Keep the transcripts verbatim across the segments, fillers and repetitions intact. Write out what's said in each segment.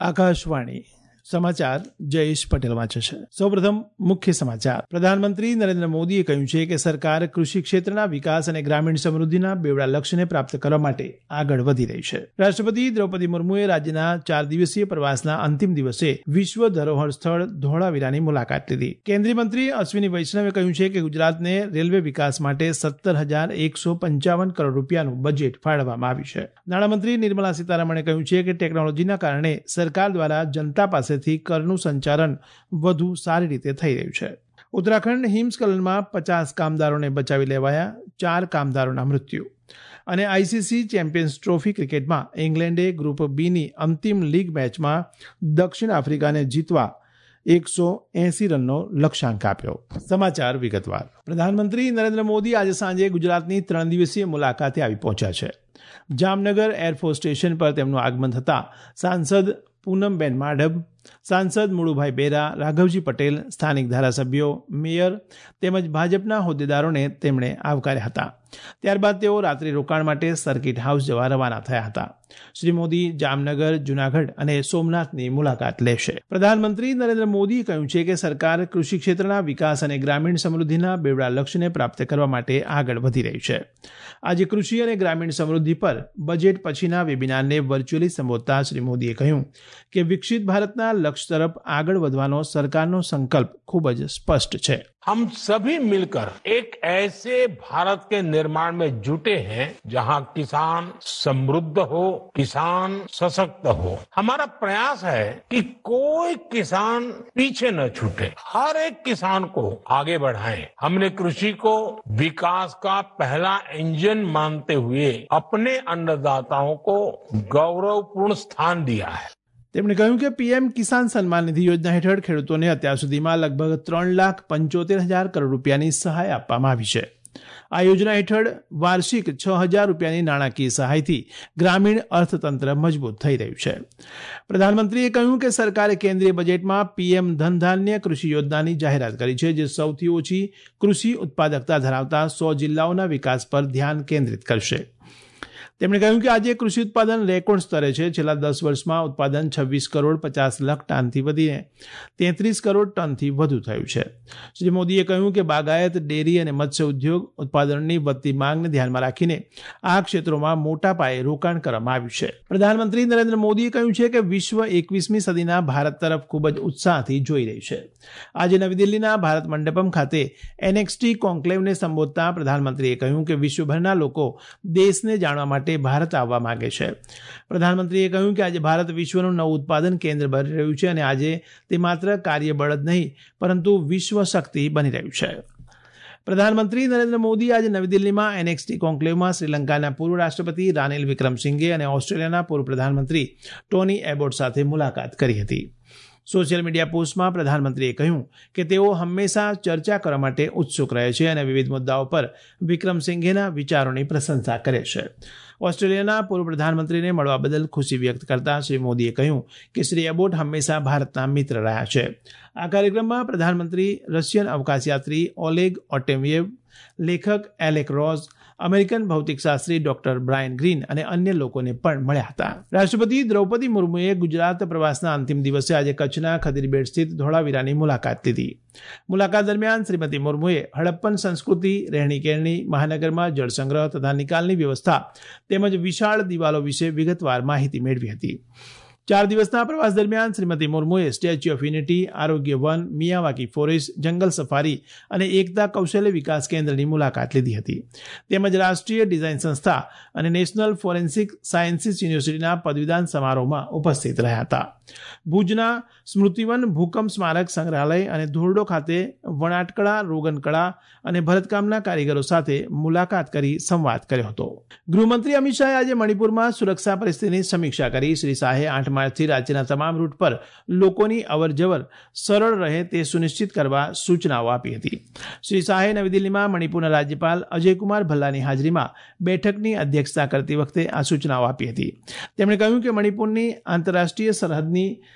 આકાશવાણી સમાચાર જયેશ પટેલ વાંચે છે. સૌપ્રથમ મુખ્ય સમાચાર. પ્રધાનમંત્રી નરેન્દ્ર મોદીએ કહ્યું છે કે સરકાર કૃષિ ક્ષેત્રના વિકાસ અને ગ્રામીણ સમૃદ્ધિના બેવડા લક્ષ્યને પ્રાપ્ત કરવા માટે આગળ વધી રહી છે. રાષ્ટ્રપતિ દ્રૌપદી મુર્મુએ રાજ્યના ચાર દિવસીય પ્રવાસના અંતિમ દિવસે વિશ્વ ધરોહર સ્થળ ધોળાવીરાની મુલાકાત લીધી. કેન્દ્રીય મંત્રી અશ્વિની વૈષ્ણવે કહ્યું છે કે ગુજરાતને રેલવે વિકાસ માટે સત્તર હજાર એકસો પંચાવન કરોડ રૂપિયાનું બજેટ ફાળવવામાં આવ્યું છે. નાણામંત્રી નિર્મલા સીતારમણે કહ્યું છે કે ટેકનોલોજીના કારણે સરકાર દ્વારા જનતા પાસે થી કરનું સંચાલન વધુ સારી રીતે થઈ રહ્યું છે. ઉત્તરાખંડ હિમસ્ખલનમાં પચાસ કામદારોને બચાવી લેવાયા, ચાર કામદારોના મૃત્યુ. અને આઈસીસી ચેમ્પિયન્સ ટ્રોફી ક્રિકેટમાં ઇંગ્લેન્ડે ગ્રુપ બીની અંતિમ લીગ મેચમાં દક્ષિણ આફ્રિકાને જીતવા એકસો એસી રનનો લક્ષ્યાંક આપ્યો. સમાચાર વિગતવાર. પ્રધાનમંત્રી નરેન્દ્ર મોદી આજે સાંજે ગુજરાતની ત્રણ દિવસીય મુલાકાતે આવી પહોંચ્યા છે. જામનગર એરફોર્સ સ્ટેશન પર તેમનું આગમન થતા સાંસદ પૂનમબેન માડબ, સાંસદ મુળુભાઈ બેરા, રાઘવજી પટેલ, સ્થાનિક ધારાસભ્યો, મેયર તેમજ ભાજપના હોદ્દેદારોને તેમણે આવકાર્યા હતા. ત્યારબાદ તેઓ રાત્રિ રોકાણ માટે સર્કિટ હાઉસ જવા રવાના થયા હતા. શ્રી મોદી જામનગર, જૂનાગઢ અને સોમનાથની મુલાકાત લેશે. પ્રધાનમંત્રી નરેન્દ્ર મોદીએ કહ્યું છે કે સરકાર કૃષિ ક્ષેત્રના વિકાસ અને ગ્રામીણ સમૃદ્ધિના બેવડા લક્ષ્યને પ્રાપ્ત કરવા માટે આગળ વધી રહી છે. આજે કૃષિ અને ગ્રામીણ સમૃદ્ધિ પર બજેટ પછીના વેબિનારને વર્ચ્યુઅલી સંબોધતા શ્રી મોદીએ કહ્યું કે વિકસિત ભારતના लक्ष्य तरफ आगे વધવાનો સરકારનો સંકલ્પ ખૂબ જ સ્પષ્ટ છે. हम सभी मिलकर एक ऐसे भारत के निर्माण में जुटे हैं जहां किसान समृद्ध हो, किसान सशक्त हो. हमारा प्रयास है कि कोई किसान पीछे न छूटे, हर एक किसान को आगे बढ़ाएं. हमने कृषि को विकास का पहला इंजन मानते हुए अपने अन्नदाताओं को गौरवपूर्ण स्थान दिया है. તેમણે કહ્યું કે પીએમ કિસાન સન્માન નિધિ યોજના હેઠળ ખેડૂતોને અત્યાર સુધીમાં લગભગ ત્રણ લાખ પંચોતેર હજાર કરોડ રૂપિયાની સહાય આપવામાં આવી છે. આ યોજના હેઠળ વાર્ષિક છ હજાર રૂપિયાની નાણાકીય સહાયથી ગ્રામીણ અર્થતંત્ર મજબૂત થઈ રહ્યું છે. પ્રધાનમંત્રીએ કહ્યું કે સરકારે કેન્દ્રીય બજેટમાં પીએમ ધનધાન્ય કૃષિ યોજનાની જાહેરાત કરી છે, જે સૌથી ઓછી કૃષિ ઉત્પાદકતા ધરાવતા સો જિલ્લાઓના વિકાસ પર ધ્યાન કેન્દ્રિત કરશે. તેમણે કહ્યું કે આજે કૃષિ ઉત્પાદન રેકોર્ડ સ્તરે છે. છેલ્લા દસ વર્ષમાં ઉત્પાદન છવ્વીસ કરોડ પચાસ લાખ ટનથી વધીને તેત્રીસ કરોડ ટનથી વધુ થયું છે. શ્રી મોદીએ કહ્યું કે બાગાયત, ડેરી અને મત્સ્ય ઉદ્યોગ ઉત્પાદનની વધતી માંગને ધ્યાનમાં રાખીને આ ક્ષેત્રોમાં મોટા પાયે રોકાણ કરવામાં આવ્યું છે. પ્રધાનમંત્રી નરેન્દ્ર મોદીએ કહ્યું છે કે વિશ્વ એકવીસમી સદીના ભારત તરફ ખૂબ જ ઉત્સાહથી જોઈ રહી છે. આજે નવી દિલ્હીના ભારત મંડપમ ખાતે એનએક્સટી કોન્ક્લેવને સંબોધતા પ્રધાનમંત્રીએ કહ્યું કે વિશ્વભરના લોકો દેશને જાણવા માટે ભારત આવવા માંગે છે. પ્રધાનમંત્રીએ કહ્યું કે આજે ભારત વિશ્વનું નવું ઉત્પાદન કેન્દ્ર બની રહ્યું છે અને આજે તે માત્ર કાર્યબળ જ નહીં પરંતુ વિશ્વ શક્તિ બની રહ્યું છે. પ્રધાનમંત્રી નરેન્દ્ર મોદી આજે નવી દિલ્હીમાં એનએક્સટી કોન્ક્લેવમાં શ્રીલંકાના પૂર્વ રાષ્ટ્રપતિ રાનિલ વિક્રમસિંઘે અને ઓસ્ટ્રેલિયાના પૂર્વ પ્રધાનમંત્રી ટોની એબોટ સાથે મુલાકાત કરી હતી. સોશિયલ મીડિયા પોસ્ટમાં પ્રધાનમંત્રીએ કહ્યું કે તેઓ હંમેશા ચર્ચા કરવા માટે ઉત્સુક રહે છે અને વિવિધ મુદ્દાઓ પર વિક્રમસિંઘેના વિચારોની પ્રશંસા કરે છે. ઓસ્ટ્રેલિયાના પૂર્વ પ્રધાનમંત્રીને મળવા બદલ ખુશી વ્યક્ત કરતા શ્રી મોદીએ કહ્યું કે શ્રી એબોટ હંમેશા ભારતના મિત્ર રહ્યા છે. આ કાર્યક્રમમાં પ્રધાનમંત્રી રશિયન અવકાશયાત્રી ઓલેગ ઓટેમિયેવ, લેખક એલેક રોઝ, અમેરિકન ભૌતિકશાસ્ત્રી ડોક્ટર બ્રાયન ગ્રીન અને અન્ય લોકોને પણ મળ્યા હતા. રાષ્ટ્રપતિ દ્રૌપદી મુર્મુએ ગુજરાત પ્રવાસના અંતિમ દિવસે આજે કચ્છના ખદીરબેટ સ્થિત ધોળાવીરાની મુલાકાત લીધી. મુલાકાત દરમિયાન શ્રીમતી મુર્મુએ હડપ્પન સંસ્કૃતિ, રહેણીકેરણી, મહાનગરમાં જળસંગ્રહ તથા નિકાલની વ્યવસ્થા તેમજ વિશાળ દિવાલો વિશે વિગતવાર માહિતી મેળવી હતી. ચાર દિવસના પ્રવાસ દરમિયાન શ્રીમતી મુર્મુએ Statue of Unity, Arogya Van, Miyawaki forest, jungle safari અને એકતા કૌશલ્ય વિકાસ કેન્દ્રની મુલાકાત લીધી હતી. તેમજ રાષ્ટ્રીય ડિઝાઇન સંસ્થા અને નેશનલ ફોરેન્સિક સાયન્સીસ યુનિવર્સિટીના પદવીદાન સમારોહમાં ઉપસ્થિત રહ્યા હતા. ભુજના સ્મૃતિવન, ભૂકંપ સ્મારક સંગ્રહાલય અને ધોરડો ખાતે વણાટકળા, રોગનકળા અને ભરતકામના કારીગરો સાથે મુલાકાત કરી સંવાદ કર્યો હતો. ગૃહમંત્રી અમિત શાહે આજે મણિપુરમાં સુરક્ષા પરિસ્થિતિની સમીક્ષા કરી. શ્રી શાહે આઠ માર્ચથી રાજ્યના તમામ રૂટ પર લોકોની અવરજવર સરળ રહે તે સુનિશ્ચિત કરવા સૂચનાઓ આપી હતી. શ્રી શાહે નવી દિલ્હીમાં મણિપુરના રાજ્યપાલ અજયકુમાર ભલ્લાની હાજરીમાં બેઠકની અધ્યક્ષતા કરતી વખતે આ સૂચનાઓ આપી હતી. તેમણે કહ્યું કે મણિપુરની આંતરરાષ્ટ્રીય સરહદની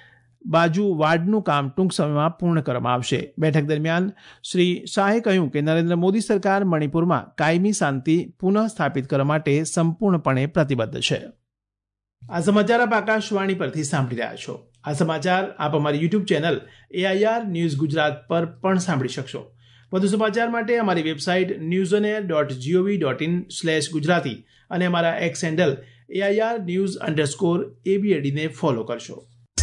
બાજુ વાડનું કામ ટૂંક સમયમાં પૂર્ણ કરવામાં આવશે. બેઠક દરમિયાન શ્રી શાહે કહ્યું કે નરેન્દ્ર મોદી સરકાર મણિપુરમાં કાયમી શાંતિ પુનઃ સ્થાપિત કરવા માટે સંપૂર્ણપણે પ્રતિબદ્ધ છે. આ સમાચાર આપ આકાશવાણી પરથી સાંભળી રહ્યા છો. આ સમાચાર આપ અમારી YouTube channel AIR news Gujarat પર પણ સાંભળી શકશો. વધુ સમાચાર માટે અમારી website news on air dot GOV dot in slash Gujarati અને અમારા X handle AIR news underscore એબીએડીને ફોલો કરશો.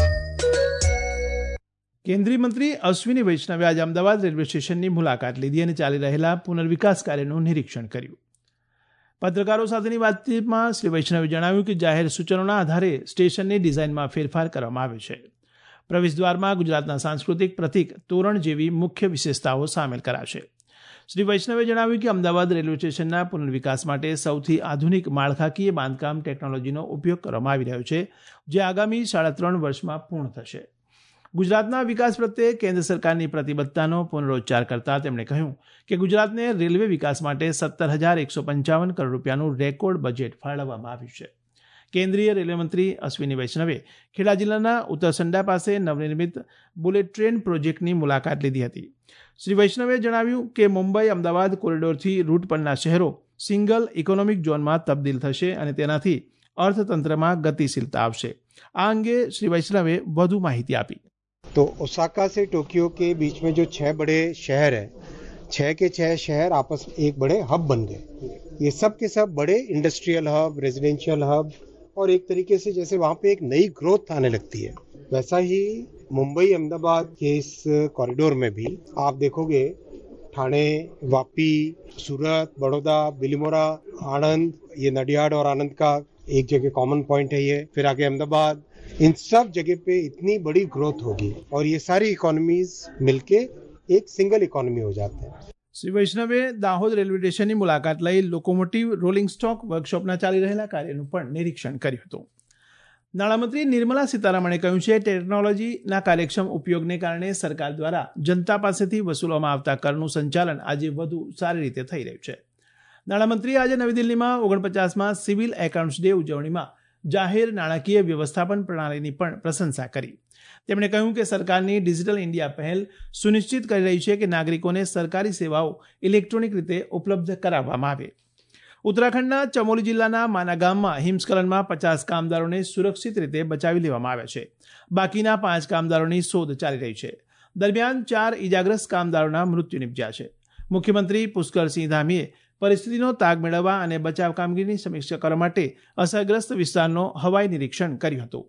કેન્દ્રીય મંત્રી અશ્વિની વૈષ્ણવે આજે અમદાવાદ રેલવે સ્ટેશનની મુલાકાત લીધી અને ચાલી રહેલા પુનર્વિકાસ કાર્યનું નિરીક્ષણ કર્યું. પત્રકારો સાથેની વાતચીતમાં શ્રી વૈષ્ણવે જણાવ્યું કે જાહેર સૂચનોના આધારે સ્ટેશનની ડિઝાઇનમાં ફેરફાર કરવામાં આવ્યો છે. પ્રવેશદ્વારમાં ગુજરાતના સાંસ્કૃતિક પ્રતીક તોરણ જેવી મુખ્ય વિશેષતાઓ સામેલ કરાશે. શ્રી વૈષ્ણવે જણાવ્યું કે અમદાવાદ રેલવે સ્ટેશનના પુનર્વિકાસ માટે સૌથી આધુનિક માળખાકીય બાંધકામ ટેકનોલોજીનો ઉપયોગ કરવામાં આવી રહ્યો છે, જે આગામી સાડા ત્રણ વર્ષમાં પૂર્ણ થશે. ગુજરાતના વિકાસ પ્રત્યે કેન્દ્ર સરકારની પ્રતિબદ્ધતાનો પુનરોચ્ચાર કરતા તેમણે કહ્યું કે ગુજરાતને રેલવે વિકાસ માટે સત્તર હજાર એકસો પંચાવન કરોડ રૂપિયાનું રેકોર્ડ બજેટ ફાળવવામાં આવ્યું છે. કેન્દ્રીય રેલવે મંત્રી અશ્વિની વૈષ્ણવે ખેડા જિલ્લાના ઉત્તરસંડા પાસે નવનિર્મિત બુલેટ ટ્રેન પ્રોજેક્ટની મુલાકાત લીધી હતી. શ્રી વૈષ્ણવે જણાવ્યું કે મુંબઈ અમદાવાદ કોરિડોરથી રૂટ પરના શહેરો સિંગલ ઇકોનોમિક ઝોનમાં તબદીલ થશે અને તેનાથી અર્થતંત્રમાં ગતિશીલતા આવશે. આ અંગે શ્રી વૈષ્ણવે વધુ માહિતી આપી. तो ओसाका से टोक्यो के बीच में जो छह बड़े शहर हैं, छह के छह शहर आपस में एक बड़े हब बन गए. ये सब के सब बड़े इंडस्ट्रियल हब, रेजिडेंशियल हब और एक तरीके से जैसे वहाँ पे एक नई ग्रोथ आने लगती है, वैसा ही मुंबई अहमदाबाद के इस कॉरिडोर में भी आप देखोगे ठाणे, वापी, सूरत, बड़ौदा, बिलीमोरा, आनंद, ये नडियाड और आनंद का एक जगह कॉमन पॉइंट है ये, फिर आगे अहमदाबाद, इन सब जगह पे इतनी बड़ी ग्रोथ होगी और ये सारी इकोनॉमीज मिलके एक सिंगल इकोनॉमी हो जाते हैं. શ્રી વૈષ્ણવે દાહોદ રેલવે સ્ટેશનની મુલાકાત લઈ લોકોમોટિવ રોલિંગ સ્ટોક વર્કશોપના ચાલી રહેલા કાર્યનું પણ નિરીક્ષણ કર્યું હતું. નાણામંત્રી નિર્મલા સીતારામણે કહ્યું છે કે ટેકનોલોજીના કાર્યક્ષમ ઉપયોગને કારણે સરકાર દ્વારા જનતા પાસેથી વસૂલવામાં આવતા કરનું સંચાલન આજે વધુ સારી રીતે થઈ રહ્યું છે. નાણામંત્રીએ આજે નવી દિલ્હીમાં ઓગણપચાસમાં સિવિલ એકાઉન્ટ્સ ડે ઉજવણીમાં જાહેર નાણાકીય વ્યવસ્થાપન પ્રણાલીની પણ પ્રશંસા કરી. તેમણે કહ્યું કે સરકારની ડિજિટલ ઇન્ડિયા પહેલ સુનિશ્ચિત કરી રહી છે કે નાગરિકોને સરકારી સેવાઓ ઇલેક્ટ્રોનિક રીતે ઉપલબ્ધ કરાવવામાં આવે. ઉત્તરાખંડના ચમોલી જિલ્લાના માના ગામમાં હિમસ્ખલનમાં પચાસ કામદારોને સુરક્ષિત રીતે બચાવી લેવામાં આવ્યા છે. બાકીના પાંચ કામદારોની શોધ ચાલી રહી છે. દરમિયાન ચાર ઇજાગ્રસ્ત કામદારોના મૃત્યુ નિપજ્યા છે. મુખ્યમંત્રી પુષ્કરસિંહ ધામીએ પરિસ્થિતિનો તાગ મેળવવા અને બચાવ કામગીરીની સમીક્ષા કરવા માટે અસરગ્રસ્ત વિસ્તારનો હવાઈ નિરીક્ષણ કર્યું હતું.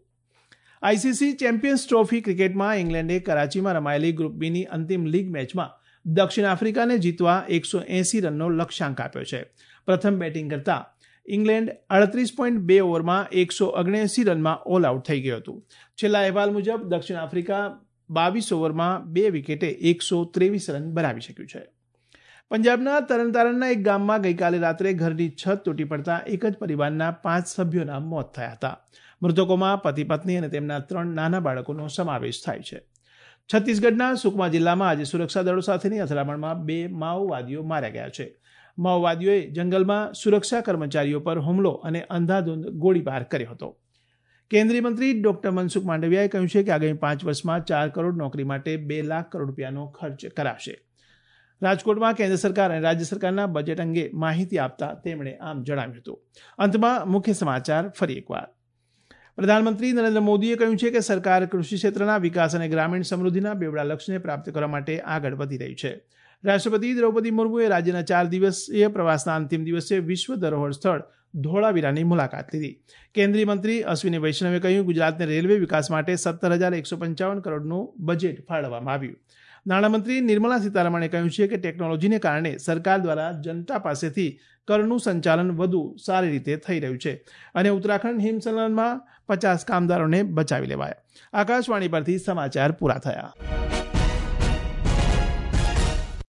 આઈસીસી ચેમ્પિયન્સ ટ્રોફી ક્રિકેટમાં ઇંગ્લેન્ડે કરાચીમાં રમાયેલી ગ્રુપ બીની અંતિમ લીગ મેચમાં દક્ષિણ આફ્રિકાને જીતવા એકસો એંસી રનનો લક્ષ્યાંક આપ્યો છે. પ્રથમ બેટિંગ કરતા ઇંગ્લેન્ડ અડત્રીસ પોઈન્ટ બે ઓવરમાં એકસો ઓગણએંસી રનમાં ઓલ આઉટ થઈ ગયું હતું. છેલ્લા અહેવાલ મુજબ દક્ષિણ આફ્રિકા બાવીસ ઓવરમાં બે વિકેટે એકસો ત્રેવીસ રન બનાવી શક્યું છે. પંજાબના તરણતારણના એક ગામમાં ગઈકાલે રાત્રે ઘરની છત તૂટી પડતા એક જ પરિવારના પાંચ સભ્યોના મોત થયા હતા. મૃતકોમાં પતિ પત્ની અને તેમના ત્રણ નાના બાળકોનો સમાવેશ થાય છે. છત્તીસગઢના સુકમા જિલ્લામાં આજે સુરક્ષા દળો સાથેની અથડામણમાં બે માઓવાદીઓ માર્યા ગયા છે. માઓવાદીઓએ જંગલમાં સુરક્ષા કર્મચારીઓ પર હુમલો અને અંધાધૂંધ ગોળીબાર કર્યો હતો. કેન્દ્રીય મંત્રી ડોક્ટર મનસુખ માંડવિયાએ કહ્યું છે કે આગામી પાંચ વર્ષમાં ચાર કરોડ નોકરી માટે બે લાખ કરોડ રૂપિયાનો ખર્ચ કરાશે. રાજકોટમાં કેન્દ્ર સરકાર અને રાજ્ય સરકારના બજેટ અંગે માહિતી આપતા તેમણે આમ જણાવ્યું હતું. અંતમાં મુખ્ય સમાચાર ફરી એકવાર. પ્રધાનમંત્રી નરેન્દ્ર મોદીએ કહ્યું છે કે સરકાર કૃષિ ક્ષેત્રના વિકાસ અને ગ્રામીણ સમૃદ્ધિના બેવડા લક્ષ્યને પ્રાપ્ત કરવા માટે આગળ વધી રહી છે. રાષ્ટ્રપતિ દ્રૌપદી મુર્મુએ રાજ્યના ચાર દિવસીય પ્રવાસના અંતિમ દિવસે વિશ્વ ધરોહર સ્થળ ધોળાવીરાની મુલાકાત લીધી. કેન્દ્રીય મંત્રી અશ્વિની વૈષ્ણવે કહ્યું ગુજરાતને રેલવે વિકાસ માટે સત્તર હજાર એકસો પંચાવન કરોડનું બજેટ ફાળવવામાં આવ્યું. નાણામંત્રી નિર્મલા સીતારામણે કહ્યું છે કે ટેકનોલોજીને કારણે સરકાર દ્વારા જનતા પાસેથી કરનું સંચાલન વધુ સારી રીતે થઈ રહ્યું છે અને ઉત્તરાખંડ હિમસ્ખલનમાં પચાસ કામદારોને બચાવી લેવાયા. આકાશવાણી પરથી સમાચાર પૂરા થયા.